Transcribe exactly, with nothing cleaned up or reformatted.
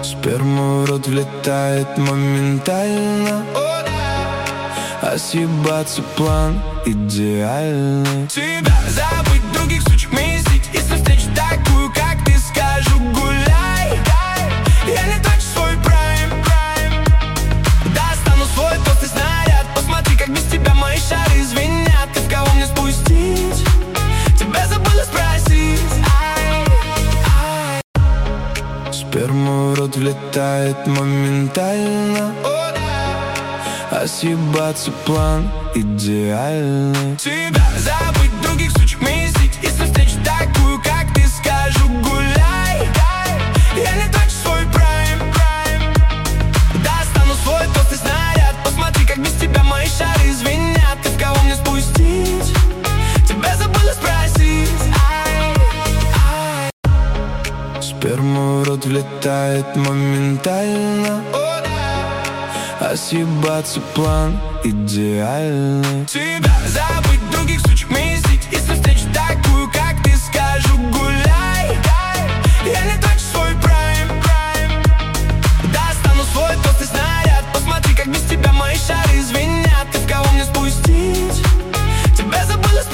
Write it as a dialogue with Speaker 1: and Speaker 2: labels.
Speaker 1: Сперма в рот влетает моментально, а съебаться план идеальный.
Speaker 2: Тебя забыть, других сучек месить. Если встречу такую, как ты, скажу гуляй. Я не трачу свой прайм. Достану свой толстый снаряд. Посмотри, как без тебя мои шары звенят. Ты в кого мне спустить? Тебя забыла спросить. Ай, ай.
Speaker 1: Сперма в рот влетает моментально, а съебаться план идеальный.
Speaker 2: Тебя забыть, других сучек месить. Если встречу такую, как ты, скажу гуляй. Я не трачу свой прайм. Достану свой толстый снаряд. Посмотри, как без тебя мои шары звенят. Ты в кого мне спустить? Тебя забыла спросить. Ай, ай.
Speaker 1: Сперма в рот влетает моментально, а съебаться план идеальный.
Speaker 2: Тебя забыть, других